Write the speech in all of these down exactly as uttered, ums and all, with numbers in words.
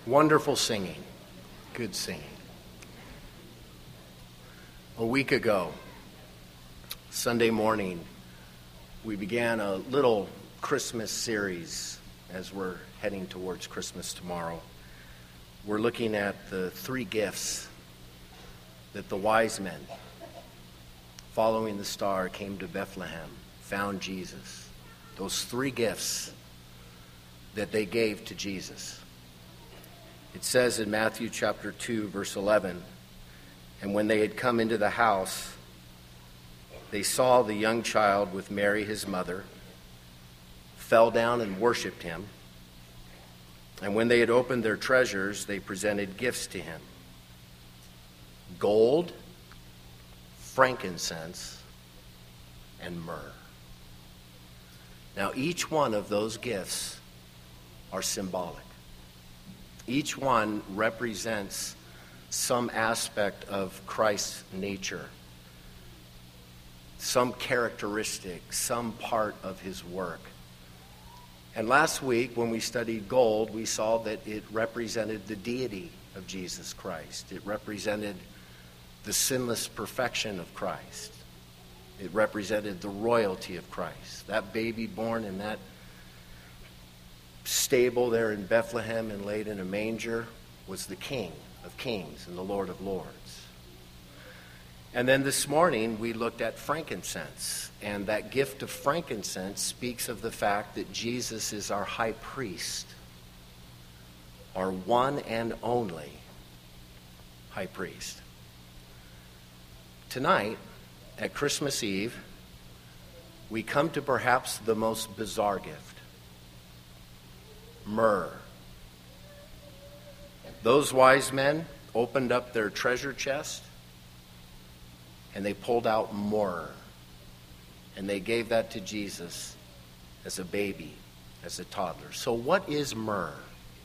Wonderful singing. Good singing. A week ago, Sunday morning, we began a little Christmas series as we're heading towards Christmas tomorrow. We're looking at the three gifts that the wise men, following the star, came to Bethlehem, found Jesus. Those three gifts that they gave to Jesus. It says in Matthew chapter two, verse eleven, "And when they had come into the house, they saw the young child with Mary his mother, fell down and worshipped him. And when they had opened their treasures, they presented gifts to him: gold, frankincense, and myrrh." Now, each one of those gifts are symbolic. Each one represents some aspect of Christ's nature, some characteristic, some part of his work. And last week, when we studied gold, we saw that it represented the deity of Jesus Christ. It represented the sinless perfection of Christ. It represented the royalty of Christ. That baby born in that stable there in Bethlehem and laid in a manger was the King of Kings and the Lord of Lords. And then this morning we looked at frankincense, and that gift of frankincense speaks of the fact that Jesus is our high priest, our one and only high priest. Tonight, at Christmas Eve, we come to perhaps the most bizarre gift: myrrh. Those wise men opened up their treasure chest and they pulled out myrrh, and they gave that to Jesus as a baby, as a toddler. So what is myrrh?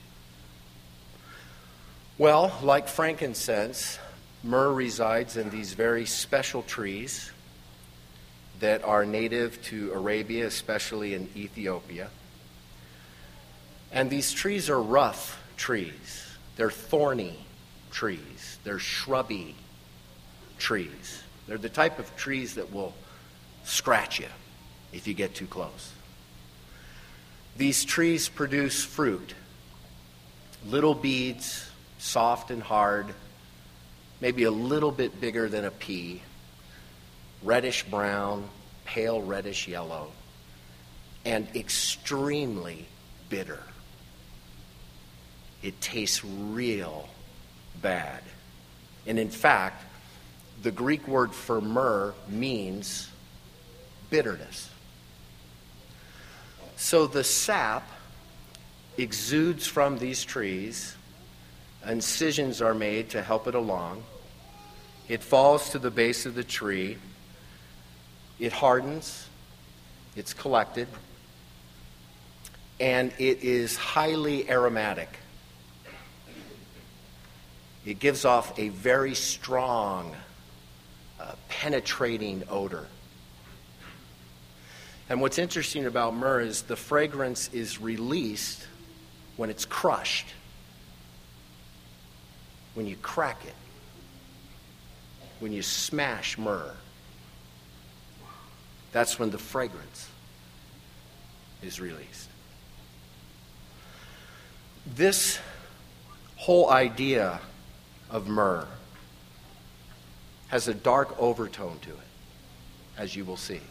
Well, like frankincense, myrrh resides in these very special trees that are native to Arabia, especially in Ethiopia. And these trees are rough trees. They're thorny trees. They're shrubby trees. They're the type of trees that will scratch you if you get too close. These trees produce fruit, little beads, soft and hard, maybe a little bit bigger than a pea, reddish brown, pale reddish yellow, and extremely bitter. It tastes real bad. And in fact, the Greek word for myrrh means bitterness. So the sap exudes from these trees. Incisions are made to help it along. It falls to the base of the tree. It hardens. It's collected. And it is highly aromatic. It gives off a very strong, uh, penetrating odor. And what's interesting about myrrh is the fragrance is released when it's crushed. When you crack it. When you smash myrrh. That's when the fragrance is released. This whole idea of myrrh has a dark overtone to it, as you will see.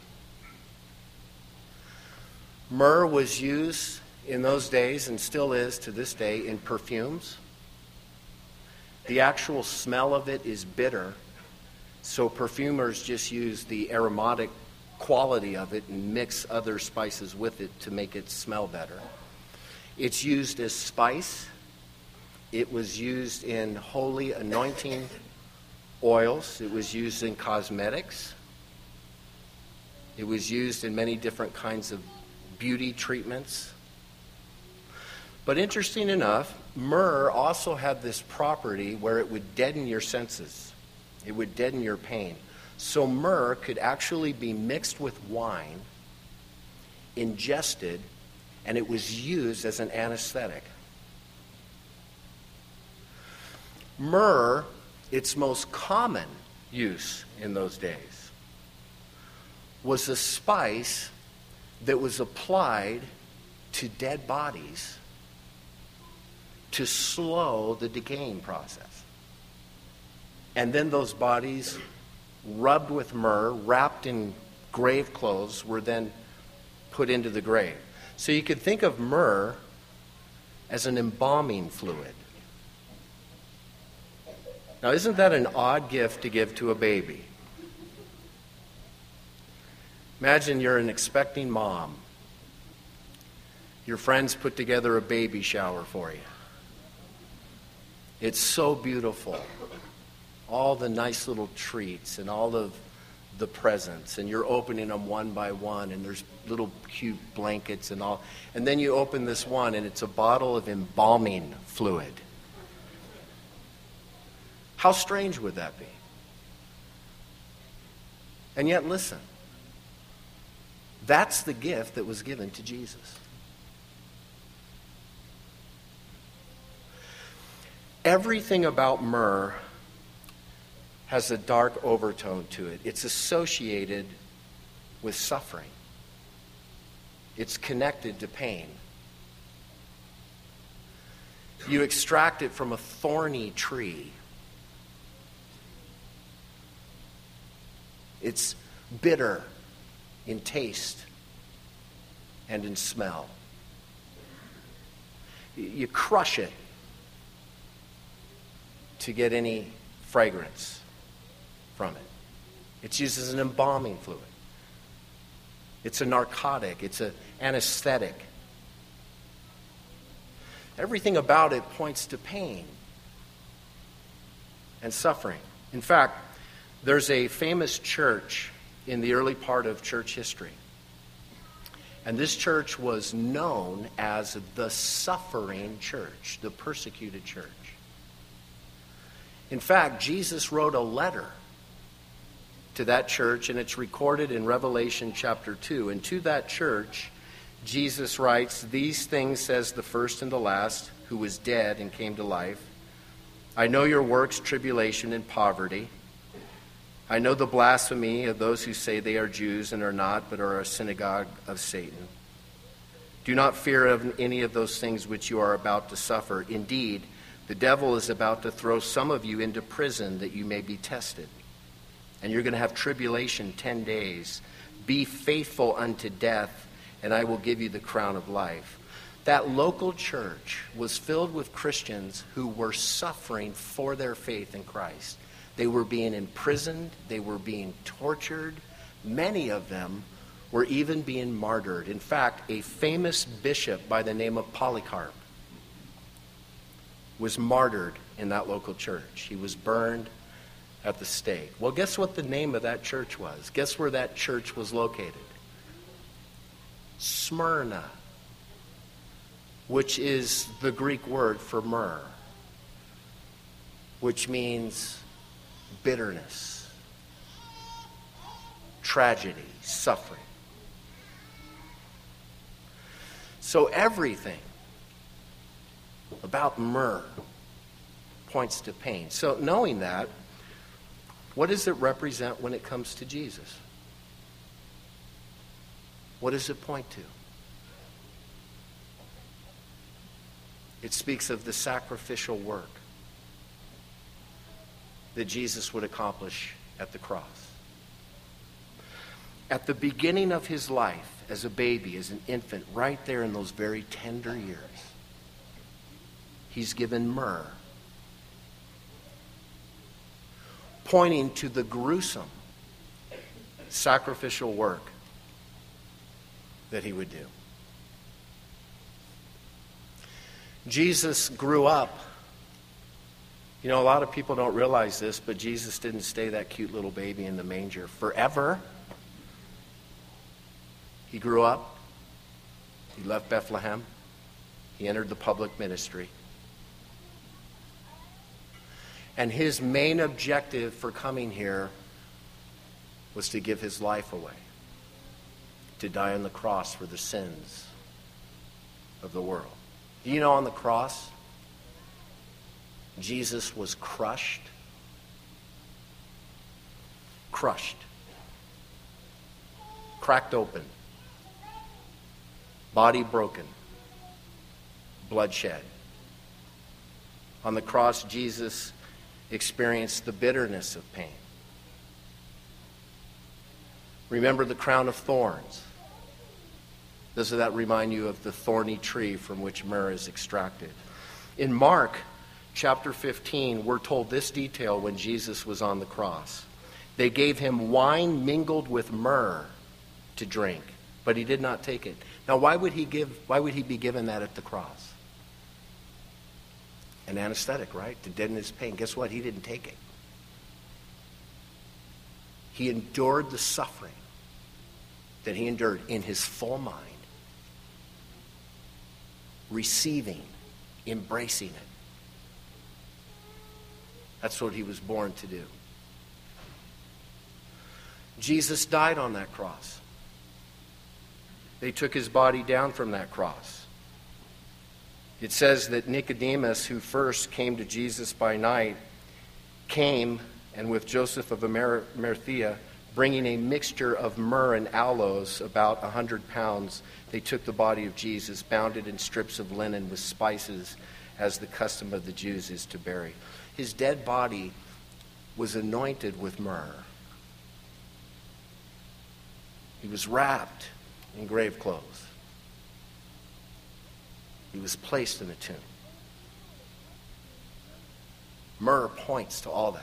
Myrrh was used in those days, and still is to this day, in perfumes. The actual smell of it is bitter, so perfumers just use the aromatic quality of it and mix other spices with it to make it smell better. It's used as spice. It was used in holy anointing oils. It was used in cosmetics. It was used in many different kinds of beauty treatments. But interesting enough, myrrh also had this property where it would deaden your senses. It would deaden your pain. So myrrh could actually be mixed with wine, ingested, and it was used as an anesthetic. Myrrh, its most common use in those days, was a spice that was applied to dead bodies to slow the decaying process. And then those bodies, rubbed with myrrh, wrapped in grave clothes, were then put into the grave. So you could think of myrrh as an embalming fluid. Now, isn't that an odd gift to give to a baby? Imagine you're an expecting mom. Your friends put together a baby shower for you. It's so beautiful. All the nice little treats and all of the presents, and you're opening them one by one, and there's little cute blankets and all. And then you open this one, and it's a bottle of embalming fluid. How strange would that be? And yet, listen, that's the gift that was given to Jesus. Everything about myrrh has a dark overtone to it. It's associated with suffering. It's connected to pain. You extract it from a thorny tree. It's bitter in taste and in smell. You crush it to get any fragrance from it. It's used as an embalming fluid. It's a narcotic. It's an anesthetic. Everything about it points to pain and suffering. In fact, there's a famous church in the early part of church history. And this church was known as the suffering church, the persecuted church. In fact, Jesus wrote a letter to that church, and it's recorded in Revelation chapter two. And to that church, Jesus writes, "These things says the first and the last, who was dead and came to life. I know your works, tribulation, and poverty. I know the blasphemy of those who say they are Jews and are not, but are a synagogue of Satan. Do not fear of any of those things which you are about to suffer. Indeed, the devil is about to throw some of you into prison that you may be tested. And you're going to have tribulation ten days. Be faithful unto death, and I will give you the crown of life." That local church was filled with Christians who were suffering for their faith in Christ. They were being imprisoned. They were being tortured. Many of them were even being martyred. In fact, a famous bishop by the name of Polycarp was martyred in that local church. He was burned at the stake. Well, guess what the name of that church was? Guess where that church was located? Smyrna, which is the Greek word for myrrh, which means bitterness, tragedy, suffering. So everything about myrrh points to pain. So knowing that, what does it represent when it comes to Jesus? What does it point to? It speaks of the sacrificial work that Jesus would accomplish at the cross. At the beginning of his life, as a baby, as an infant, right there in those very tender years, he's given myrrh, pointing to the gruesome sacrificial work that he would do. Jesus grew up. You know, a lot of people don't realize this, but Jesus didn't stay that cute little baby in the manger forever. He grew up. He left Bethlehem. He entered the public ministry. And his main objective for coming here was to give his life away, to die on the cross for the sins of the world. Do you know on the cross, Jesus was crushed. Crushed. Cracked open. Body broken. Bloodshed. On the cross, Jesus experienced the bitterness of pain. Remember the crown of thorns. Does that remind you of the thorny tree from which myrrh is extracted? In Mark chapter fifteen, we're told this detail when Jesus was on the cross. They gave him wine mingled with myrrh to drink, but he did not take it. Now, why would he give? Why would he be given that at the cross? An anesthetic, right? To deaden his pain. Guess what? He didn't take it. He endured the suffering that he endured in his full mind, receiving, embracing it. That's what he was born to do. Jesus died on that cross. They took his body down from that cross. It says that Nicodemus, who first came to Jesus by night, came, and with Joseph of Arimathea, bringing a mixture of myrrh and aloes, about a hundred pounds. They took the body of Jesus, bound it in strips of linen with spices, as the custom of the Jews is to bury. His dead body was anointed with myrrh. He was wrapped in grave clothes. He was placed in a tomb. Myrrh points to all that.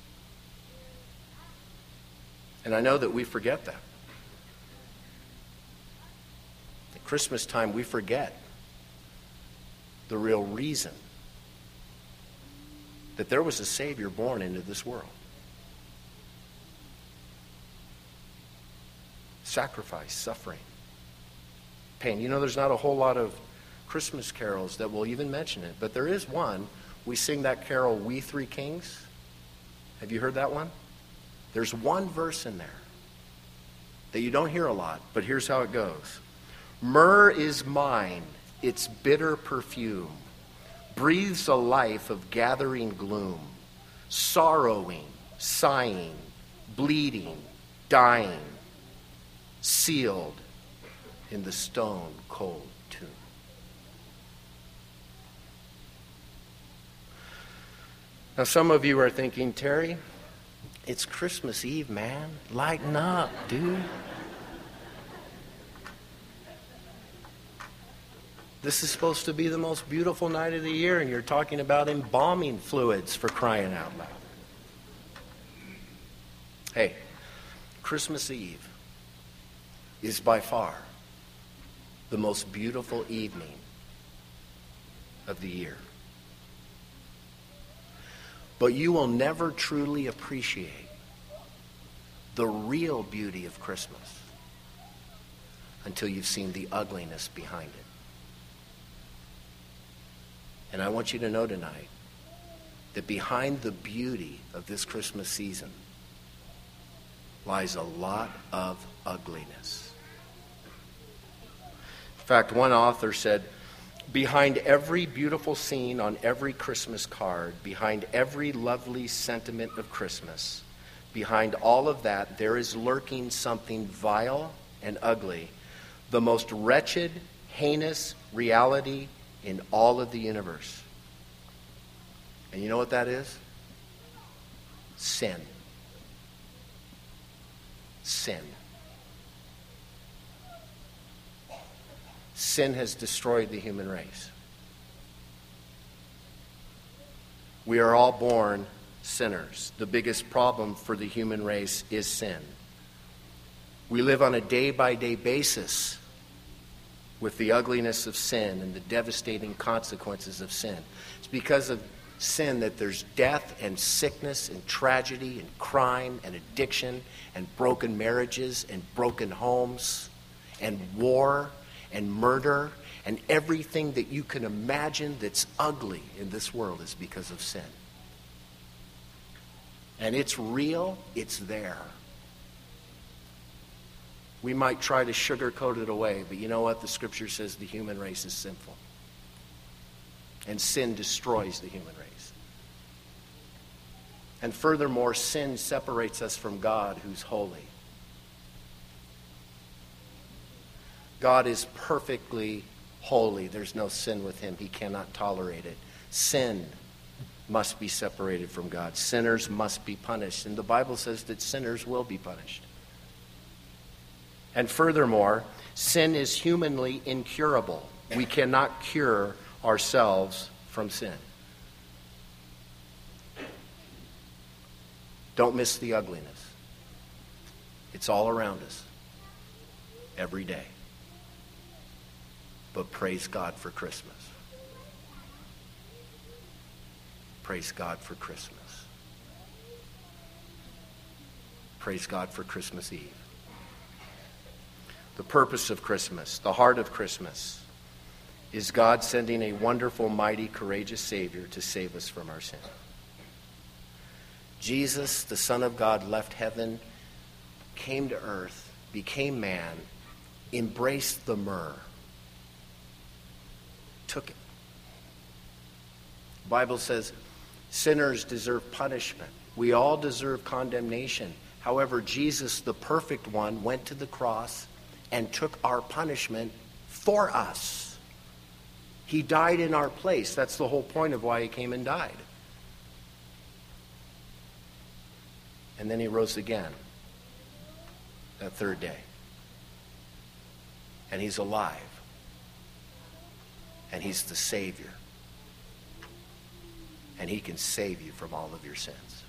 And I know that we forget that. At Christmas time, we forget the real reason that there was a Savior born into this world. Sacrifice, suffering, pain. You know, there's not a whole lot of Christmas carols that will even mention it, but there is one. We sing that carol, We Three Kings. Have you heard that one? There's one verse in there that you don't hear a lot, but here's how it goes. Myrrh is mine, its bitter perfume, breathes a life of gathering gloom, sorrowing, sighing, bleeding, dying, sealed in the stone cold tomb. Now some of you are thinking, Terry, it's Christmas Eve, man. Lighten up, dude. This is supposed to be the most beautiful night of the year, and you're talking about embalming fluids, for crying out loud. Hey, Christmas Eve is by far the most beautiful evening of the year. But you will never truly appreciate the real beauty of Christmas until you've seen the ugliness behind it. And I want you to know tonight that behind the beauty of this Christmas season lies a lot of ugliness. In fact, one author said, behind every beautiful scene on every Christmas card, behind every lovely sentiment of Christmas, behind all of that, there is lurking something vile and ugly, the most wretched, heinous reality in all of the universe. And you know what that is? Sin. Sin. Sin has destroyed the human race. We are all born sinners. The biggest problem for the human race is sin. We live on a day-by-day basis with the ugliness of sin and the devastating consequences of sin. It's because of sin that there's death and sickness and tragedy and crime and addiction and broken marriages and broken homes and war and murder, and everything that you can imagine that's ugly in this world is because of sin. And it's real, it's there. We might try to sugarcoat it away, but you know what? The scripture says the human race is sinful. And sin destroys the human race. And furthermore, sin separates us from God, who's holy. God is perfectly holy. There's no sin with him. He cannot tolerate it. Sin must be separated from God. Sinners must be punished. And the Bible says that sinners will be punished. And furthermore, sin is humanly incurable. We cannot cure ourselves from sin. Don't miss the ugliness. It's all around us every day. But praise God for Christmas. Praise God for Christmas. Praise God for Christmas Eve. The purpose of Christmas, the heart of Christmas, is God sending a wonderful, mighty, courageous Savior to save us from our sin. Jesus, the Son of God, left heaven, came to earth, became man, embraced the myrrh, took it. The Bible says sinners deserve punishment. We all deserve condemnation. However, Jesus, the perfect one, went to the cross and took our punishment for us. He died in our place. That's the whole point of why he came and died. And then he rose again that third day. And he's alive. And he's the Savior. And he can save you from all of your sins.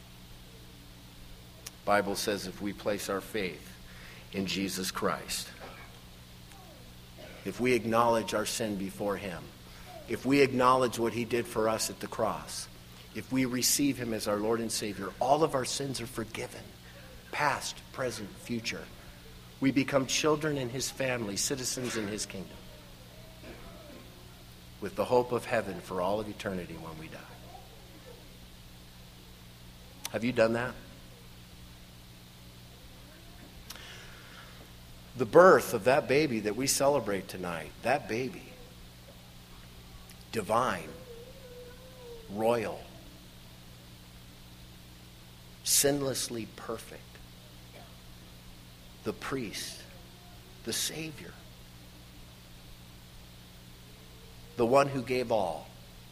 The Bible says if we place our faith in Jesus Christ, if we acknowledge our sin before him, if we acknowledge what he did for us at the cross, if we receive him as our Lord and Savior, all of our sins are forgiven. Past, present, future. We become children in his family, citizens in his kingdom, with the hope of heaven for all of eternity when we die. Have you done that? The birth of that baby that we celebrate tonight, that baby, divine, royal, sinlessly perfect, the priest, the Savior, the one who gave all,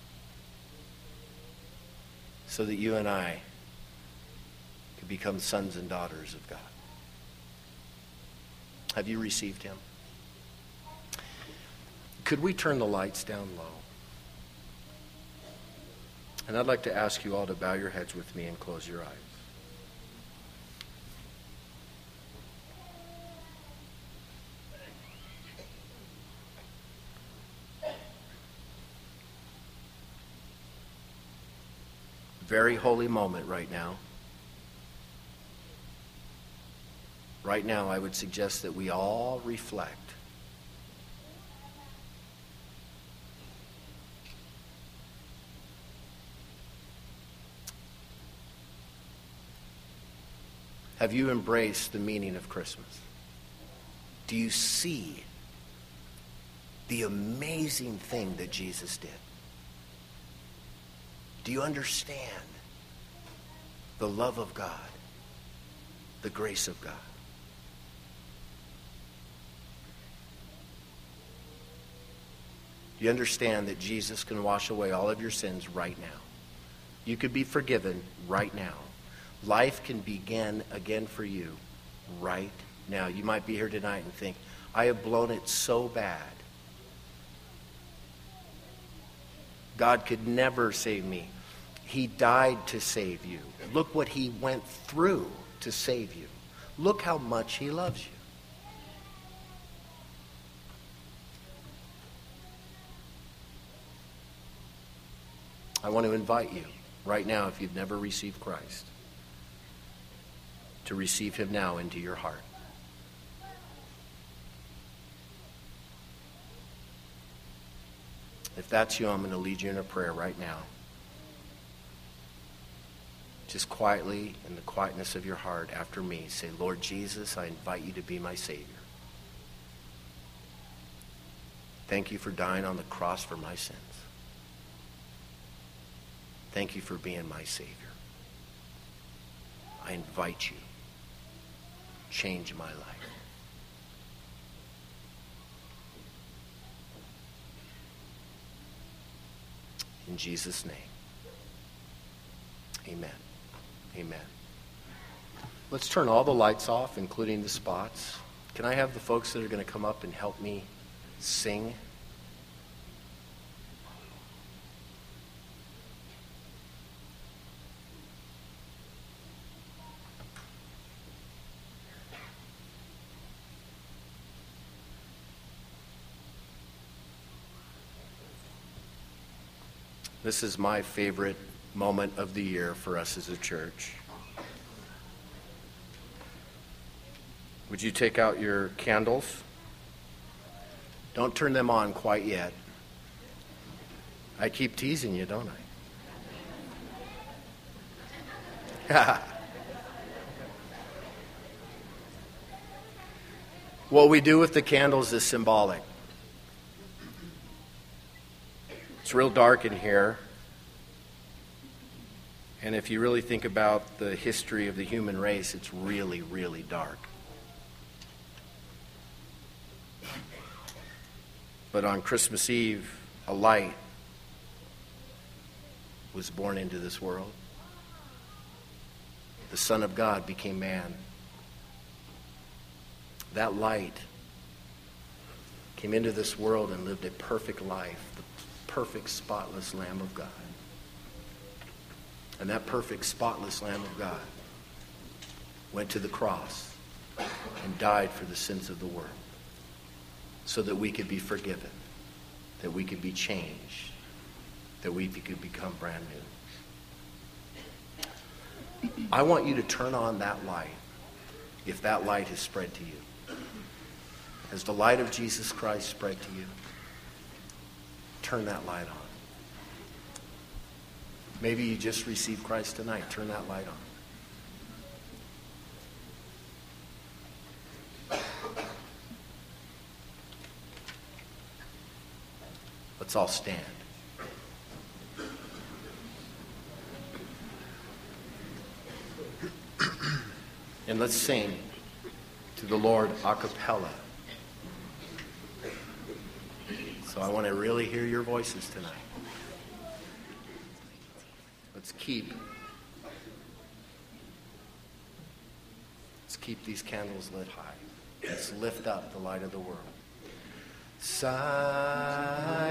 so that you and I could become sons and daughters of God. Have you received him? Could we turn the lights down low? And I'd like to ask you all to bow your heads with me and close your eyes. Very holy moment right now. Right now, I would suggest that we all reflect. Have you embraced the meaning of Christmas? Do you see the amazing thing that Jesus did? Do you understand the love of God, the grace of God? Do you understand that Jesus can wash away all of your sins right now? You could be forgiven right now. Life can begin again for you right now. You might be here tonight and think, I have blown it so bad. God could never save me. He died to save you. Look what he went through to save you. Look how much he loves you. I want to invite you right now, if you've never received Christ, to receive him now into your heart. If that's you, I'm going to lead you in a prayer right now. Just quietly, in the quietness of your heart, after me, say, Lord Jesus, I invite you to be my Savior. Thank you for dying on the cross for my sins. Thank you for being my Savior. I invite you. Change my life. In Jesus' name. Amen. Amen. Let's turn all the lights off, including the spots. Can I have the folks that are going to come up and help me sing? This is my favorite moment of the year for us as a church. Would you take out your candles? Don't turn them on quite yet. I keep teasing you, don't I? What we do with the candles is symbolic. It's real dark in here. And if you really think about the history of the human race, it's really, really dark. But on Christmas Eve, a light was born into this world. The Son of God became man. That light came into this world and lived a perfect life, the perfect, spotless Lamb of God. And that perfect, spotless Lamb of God went to the cross and died for the sins of the world so that we could be forgiven, that we could be changed, that we could become brand new. I want you to turn on that light if that light has spread to you. Has the light of Jesus Christ spread to you? Turn that light on. Maybe you just received Christ tonight. Turn that light on. Let's all stand. And let's sing to the Lord a cappella. So I want to really hear your voices tonight. Let's keep, let's keep these candles lit high. Let's lift up the light of the world. Silent